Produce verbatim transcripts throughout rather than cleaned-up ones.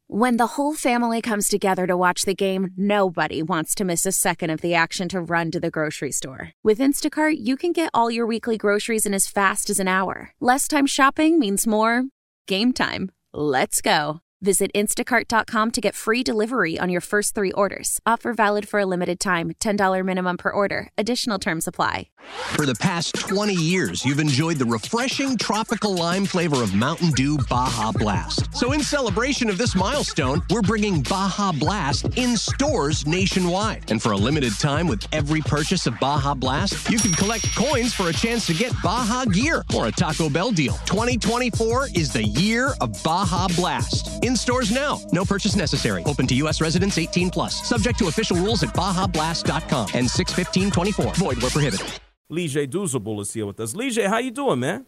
When the whole family comes together to watch the game, nobody wants to miss a second of the action to run to the grocery store. With Instacart, you can get all your weekly groceries in as fast as an hour. Less time shopping means more game time. Let's go. Visit instacart dot com to get free delivery on your first three orders. Offer valid for a limited time. ten dollars minimum per order. Additional terms apply. For the past twenty years, you've enjoyed the refreshing tropical lime flavor of Mountain Dew Baja Blast. So in celebration of this milestone, we're bringing Baja Blast in stores nationwide. And for a limited time, with every purchase of Baja Blast, you can collect coins for a chance to get Baja gear or a Taco Bell deal. twenty twenty-four is the year of Baja Blast. In stores now. No purchase necessary. Open to U S residents eighteen plus. Subject to official rules at baja blast dot com and six fifteen twenty-four. Void where prohibited. Lige Douzable is here with us. Lige, how you doing, man?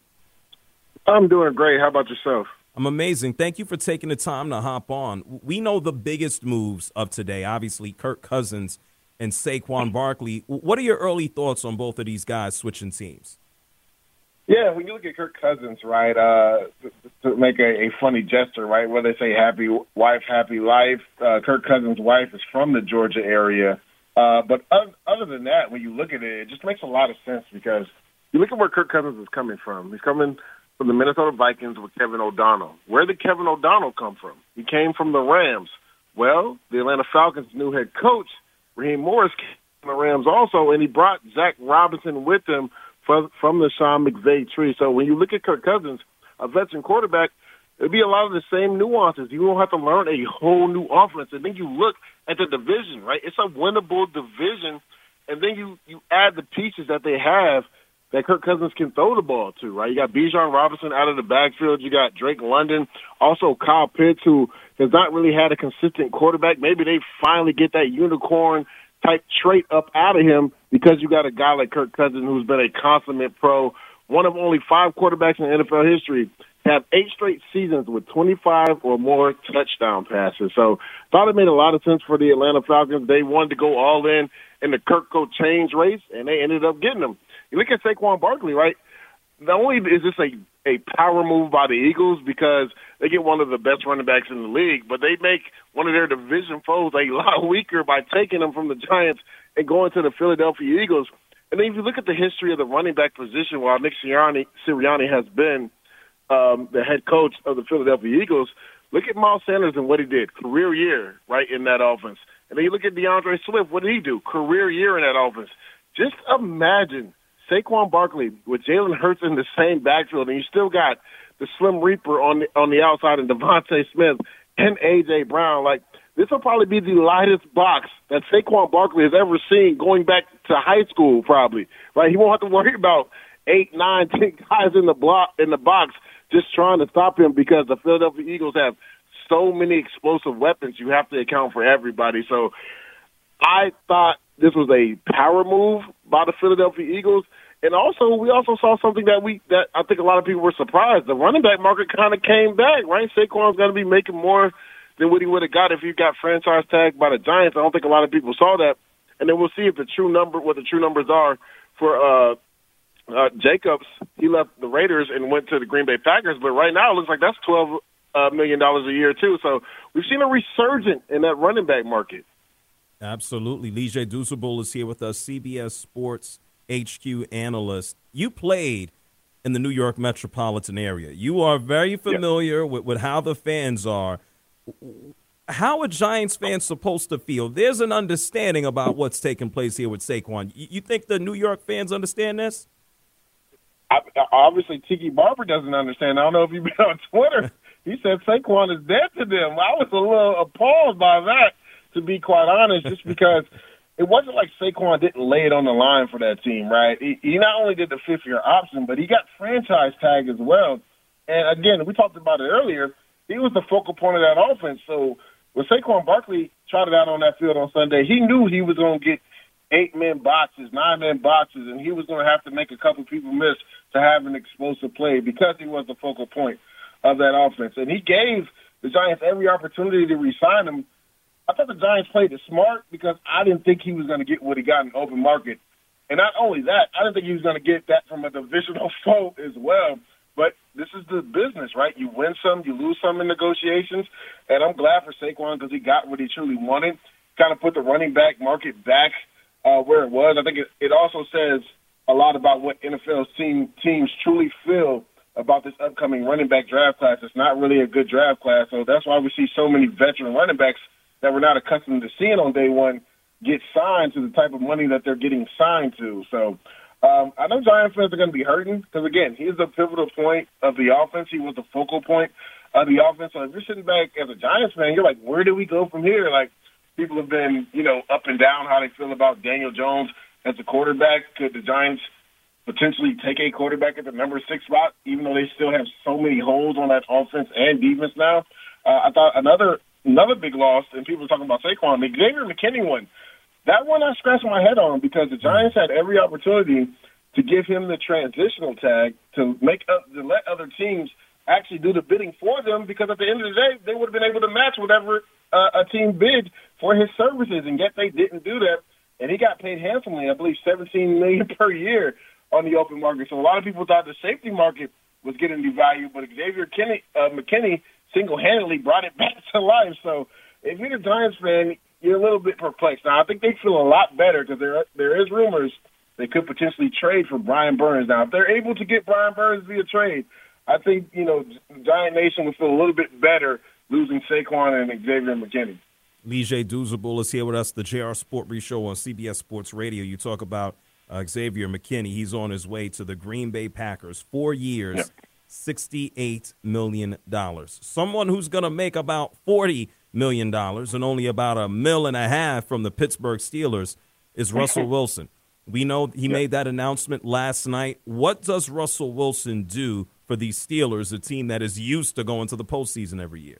I'm doing great. How about yourself? I'm amazing. Thank you for taking the time to hop on. We know the biggest moves of today, obviously, Kirk Cousins and Saquon Barkley. What are your early thoughts on both of these guys switching teams? Yeah, when you look at Kirk Cousins, right, uh, to, to make a, a funny gesture, right, where they say happy wife, happy life, uh, Kirk Cousins' wife is from the Georgia area. Uh, but other, other than that, when you look at it, it just makes a lot of sense because you look at where Kirk Cousins is coming from. He's coming from the Minnesota Vikings with Kevin O'Donnell. Where did Kevin O'Donnell come from? He came from the Rams. Well, the Atlanta Falcons' new head coach, Raheem Morris, came from the Rams also, and he brought Zach Robinson with him from, from the Sean McVay tree. So when you look at Kirk Cousins, a veteran quarterback, it'll be a lot of the same nuances. You won't have to learn a whole new offense. And then you look at the division, right? It's a winnable division. And then you, you add the pieces that they have that Kirk Cousins can throw the ball to, right? You got Bijan Robinson out of the backfield. You got Drake London. Also Kyle Pitts, who has not really had a consistent quarterback. Maybe they finally get that unicorn-type trait up out of him because you got a guy like Kirk Cousins who's been a consummate pro, one of only five quarterbacks in N F L history have eight straight seasons with twenty-five or more touchdown passes. So thought it made a lot of sense for the Atlanta Falcons. They wanted to go all in in the Kirk coach change race, and they ended up getting them. You look at Saquon Barkley, right? Not only is this a, a power move by the Eagles because they get one of the best running backs in the league, but they make one of their division foes a lot weaker by taking them from the Giants and going to the Philadelphia Eagles. And then if you look at the history of the running back position, while Nick Sirianni, Sirianni has been um, the head coach of the Philadelphia Eagles, look at Miles Sanders and what he did. Career year, right, in that offense. And then you look at DeAndre Swift. What did he do? Career year in that offense. Just imagine Saquon Barkley with Jalen Hurts in the same backfield, and you still got the Slim Reaper on the, on the outside and Devontae Smith and A J. Brown. Like, this will probably be the lightest box that Saquon Barkley has ever seen going back to high school, probably. Right? He won't have to worry about eight, nine, ten guys in the block in the box just trying to stop him because the Philadelphia Eagles have so many explosive weapons. You have to account for everybody. So I thought this was a power move by the Philadelphia Eagles. And also, we also saw something that we that I think a lot of people were surprised. The running back market kind of came back, right? Saquon's going to be making more than what he would have got if he got franchise tagged by the Giants. I don't think a lot of people saw that. And then we'll see if the true number, what the true numbers are for uh, uh, Jacobs. He left the Raiders and went to the Green Bay Packers. But right now, it looks like that's twelve uh, million dollars a year too. So we've seen a resurgence in that running back market. Absolutely. Lige Douzable is here with us, C B S Sports H Q analyst. You played in the New York metropolitan area. You are very familiar yeah. with, with how the fans are. How are Giants fans supposed to feel? There's an understanding about what's taking place here with Saquon. You, you think the New York fans understand this? I, obviously, Tiki Barber doesn't understand. I don't know if you've been on Twitter. He said Saquon is dead to them. I was a little appalled by that, to be quite honest, just because it wasn't like Saquon didn't lay it on the line for that team, right? He, he not only did the fifth-year option, but he got franchise tag as well. And, again, we talked about it earlier. He was the focal point of that offense. So when Saquon Barkley trotted out on that field on Sunday, he knew he was going to get eight-man boxes, nine-man boxes, and he was going to have to make a couple people miss to have an explosive play because he was the focal point of that offense. And he gave the Giants every opportunity to re-sign him. I thought the Giants played it smart because I didn't think he was going to get what he got in the open market. And not only that, I didn't think he was going to get that from a divisional foe as well. But this is the business, right? You win some, you lose some in negotiations. And I'm glad for Saquon because he got what he truly wanted, kind of put the running back market back uh, where it was. I think it, it also says a lot about what N F L team, teams truly feel about this upcoming running back draft class. It's not really a good draft class, so that's why we see so many veteran running backs that we're not accustomed to seeing on day one get signed to the type of money that they're getting signed to. So um, I know Giants fans are going to be hurting because, again, he's the pivotal point of the offense. He was the focal point of the offense. So if you're sitting back as a Giants fan, you're like, where do we go from here? Like, people have been, you know, up and down how they feel about Daniel Jones as a quarterback. Could the Giants potentially take a quarterback at the number six spot, even though they still have so many holes on that offense and defense now? Uh, I thought another another big loss, and people are talking about Saquon, the Xavier McKinney one. That one I scratched my head on because the Giants had every opportunity to give him the transitional tag to make up, to let other teams actually do the bidding for them, because at the end of the day, they would have been able to match whatever uh, a team bid for his services, and yet they didn't do that. And he got paid handsomely, I believe seventeen million dollars per year on the open market. So a lot of people thought the safety market was getting devalued, but Xavier Kinney, uh, McKinney single-handedly brought it back to life. So if you're a Giants fan, you're a little bit perplexed. Now, I think they feel a lot better because there there is rumors they could potentially trade for Brian Burns. Now, if they're able to get Brian Burns via trade, I think, you know, Giant Nation would feel a little bit better losing Saquon and Xavier McKinney. Lige Douzable is here with us, the J R Sport Brief Show on C B S Sports Radio. You talk about uh, Xavier McKinney. He's on his way to the Green Bay Packers. Four years, yep. sixty-eight million dollars. Someone who's going to make about forty million dollars and only about a mil and a half from the Pittsburgh Steelers is Russell Wilson. We know he yep. made that announcement last night. What does Russell Wilson do for these Steelers, a team that is used to going to the postseason every year?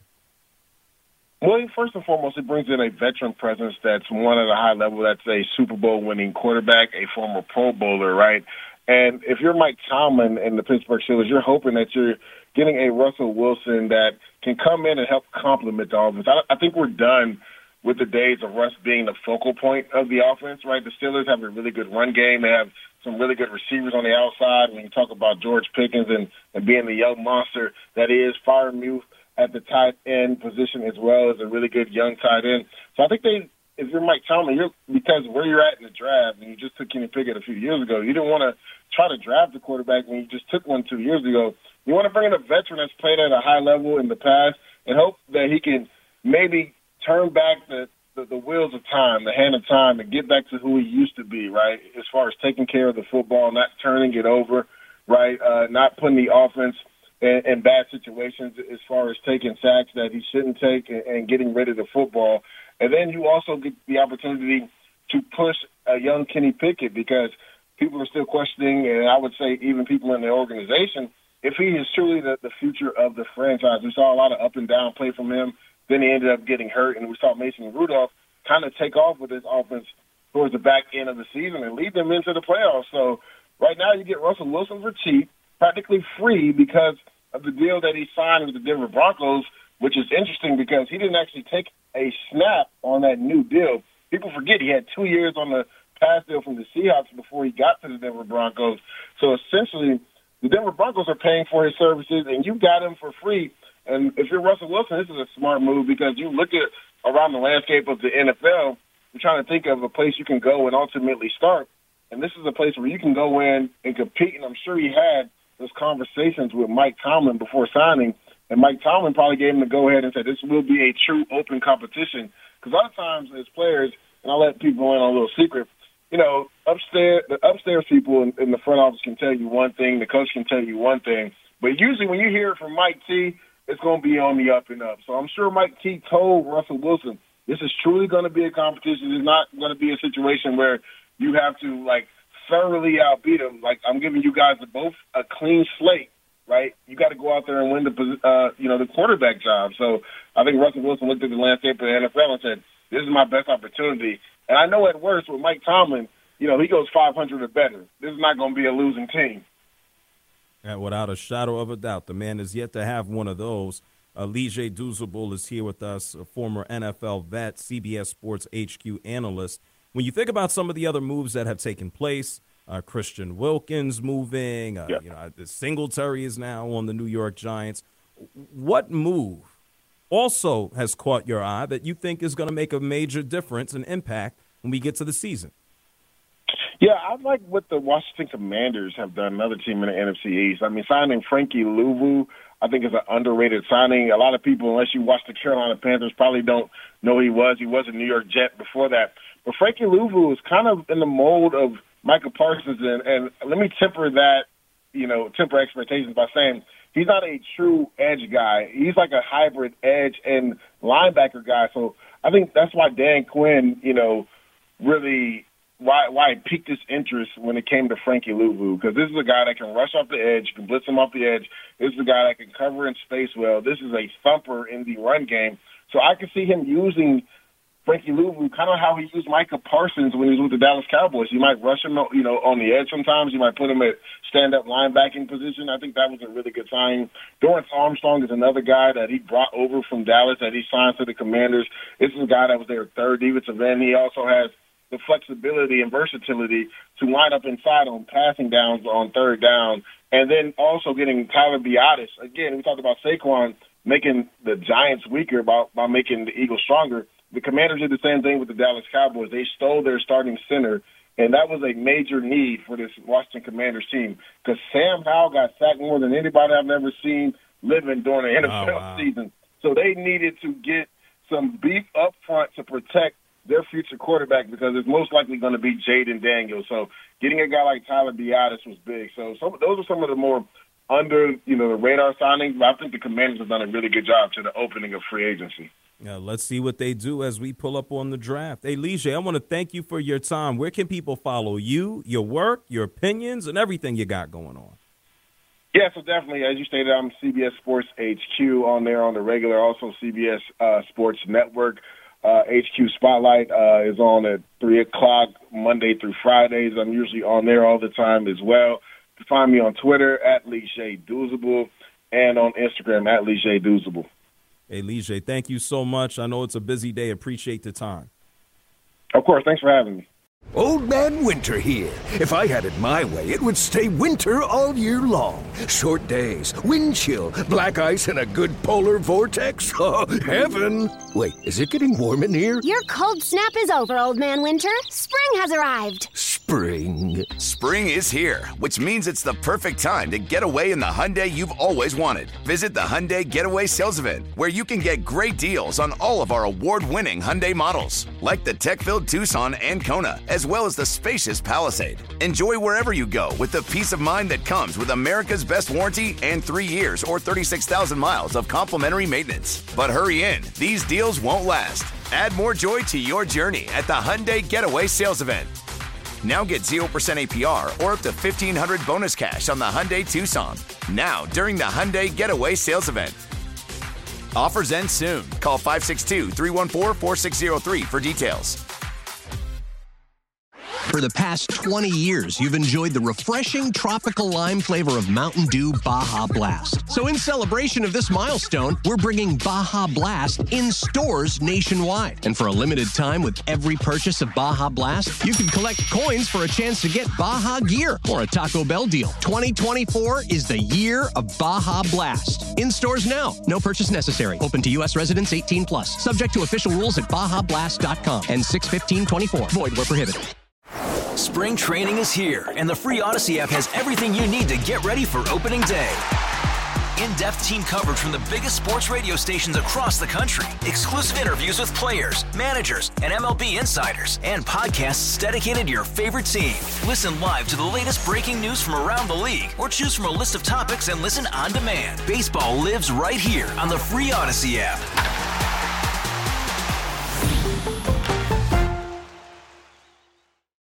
Well, first and foremost, it brings in a veteran presence that's won at a high level. That's a Super Bowl winning quarterback, a former Pro Bowler, right? And if you're Mike Tomlin and the Pittsburgh Steelers, you're hoping that you're getting a Russell Wilson that can come in and help complement the offense. I, I think we're done with the days of Russ being the focal point of the offense, right? The Steelers have a really good run game. They have some really good receivers on the outside. When you talk about George Pickens and, and being the young monster that is, Freiermuth at the tight end position as well as a really good young tight end. So I think they, if you're Mike Tomlin, you're, because where you're at in the draft, and you just took Kenny Pickett a few years ago, you didn't want to try to draft a quarterback when you just took one two years ago. You want to bring in a veteran that's played at a high level in the past and hope that he can maybe turn back the, the, the wheels of time, the hand of time, and get back to who he used to be, right, as far as taking care of the football, not turning it over, right, uh, not putting the offense in, in bad situations as far as taking sacks that he shouldn't take and, and getting rid of the football. And then you also get the opportunity to push a young Kenny Pickett, because people are still questioning, and I would say even people in the organization, if he is truly the, the future of the franchise. We saw a lot of up and down play from him. Then he ended up getting hurt, and we saw Mason Rudolph kind of take off with his offense towards the back end of the season and lead them into the playoffs. So right now you get Russell Wilson for cheap, practically free because of the deal that he signed with the Denver Broncos, which is interesting because he didn't actually take a snap on that new deal. People forget he had two years on the pass deal from the Seahawks before he got to the Denver Broncos. So essentially, the Denver Broncos are paying for his services, and you got him for free. And if you're Russell Wilson, this is a smart move because you look at around the landscape of the N F L, you're trying to think of a place you can go and ultimately start. And this is a place where you can go in and compete. And I'm sure he had those conversations with Mike Tomlin before signing. And Mike Tomlin probably gave him the go-ahead and said this will be a true open competition. Because a lot of times as players, and I'll let people in on a little secret, you know, upstairs, the upstairs people in, in the front office can tell you one thing, the coach can tell you one thing. But usually when you hear it from Mike T, it's going to be on the up and up. So I'm sure Mike T told Russell Wilson, this is truly going to be a competition. It's not going to be a situation where you have to, like, thoroughly outbeat him. Like, I'm giving you guys both a clean slate, right? You got to go out there and win the, uh, you know, the quarterback job. So I think Russell Wilson looked at the landscape of the N F L and said, this is my best opportunity. And I know at worst with Mike Tomlin, you know, he goes five hundred or better. This is not going to be a losing team. And without a shadow of a doubt, the man is yet to have one of those. Uh, Lige Douzable is here with us, a former N F L vet, C B S Sports H Q analyst. When you think about some of the other moves that have taken place, Uh, Christian Wilkins moving. Uh, yeah. You know, Singletary is now on the New York Giants. What move also has caught your eye that you think is going to make a major difference and impact when we get to the season? Yeah, I like what the Washington Commanders have done, another team in the N F C East. I mean, signing Frankie Louvu, I think, is an underrated signing. A lot of people, unless you watch the Carolina Panthers, probably don't know who he was. He was a New York Jet before that. But Frankie Louvu is kind of in the mold of Micah Parsons, and, and let me temper that, you know, temper expectations by saying he's not a true edge guy. He's like a hybrid edge and linebacker guy. So I think that's why Dan Quinn, you know, really – why why it piqued his interest when it came to Frankie Louvu, because this is a guy that can rush off the edge, can blitz him off the edge. This is a guy that can cover in space well. This is a thumper in the run game. So I can see him using Frankie Louvu kind of how he used Micah Parsons when he was with the Dallas Cowboys. You might rush him, you know, on the edge sometimes. You might put him at stand-up linebacking position. I think that was a really good signing. Dorrance Armstrong is another guy that he brought over from Dallas that he signed to the Commanders. This is a guy that was their third defensive end. He also has the flexibility and versatility to line up inside on passing downs on third down, and then also getting Tyler Biadasz. Again, we talked about Saquon making the Giants weaker by, by making the Eagles stronger. The Commanders did the same thing with the Dallas Cowboys. They stole their starting center, and that was a major need for this Washington Commanders team because Sam Howell got sacked more than anybody I've ever seen living during the N F L oh, wow. season. So they needed to get some beef up front to protect their future quarterback because it's most likely going to be Jaden Daniels. So getting a guy like Tyler Biadasz was big. So some, those are some of the more under, you know, the radar signings. But I think the Commanders have done a really good job to the opening of free agency. Yeah, let's see what they do as we pull up on the draft. Hey, Lige, I want to thank you for your time. Where can people follow you, your work, your opinions, and everything you got going on? Yeah, so definitely, as you stated, I'm C B S Sports H Q on there on the regular, also C B S uh, Sports Network. Uh, H Q Spotlight uh, is on at three o'clock Monday through Fridays. I'm usually on there all the time as well. You can find me on Twitter at Lige Douzable and on Instagram at Lige Douzable. Hey, Lige, thank you so much. I know it's a busy day. Appreciate the time. Of course. Thanks for having me. Old Man Winter here. If I had it my way, it would stay winter all year long. Short days, wind chill, black ice, and a good polar vortex. Oh, heaven. Wait, is it getting warm in here? Your cold snap is over, Old Man Winter. Spring has arrived. Spring. Spring is here, which means it's the perfect time to get away in the Hyundai you've always wanted. Visit the Hyundai Getaway Sales Event, where you can get great deals on all of our award-winning Hyundai models, like the tech-filled Tucson and Kona, as well as the spacious Palisade. Enjoy wherever you go with the peace of mind that comes with America's best warranty and three years or thirty-six thousand miles of complimentary maintenance. But hurry in, these deals won't last. Add more joy to your journey at the Hyundai Getaway Sales Event. Now get zero percent A P R or up to fifteen hundred dollars bonus cash on the Hyundai Tucson. Now during the Hyundai Getaway Sales Event. Offers end soon. Call five six two, three one four, four six zero three for details. For the past twenty years, you've enjoyed the refreshing tropical lime flavor of Mountain Dew Baja Blast. So in celebration of this milestone, we're bringing Baja Blast in stores nationwide. And for a limited time, with every purchase of Baja Blast, you can collect coins for a chance to get Baja gear or a Taco Bell deal. twenty twenty-four is the year of Baja Blast. In stores now. No purchase necessary. Open to U S residents eighteen plus. Subject to official rules at baja blast dot com and six fifteen twenty-four. Void where prohibited. Spring training is here, and the free Odyssey app has everything you need to get ready for opening day. In-depth team coverage from the biggest sports radio stations across the country, exclusive interviews with players, managers, and M L B insiders, and podcasts dedicated to your favorite team. Listen live to the latest breaking news from around the league, or choose from a list of topics and listen on demand. Baseball lives right here on the free Odyssey app.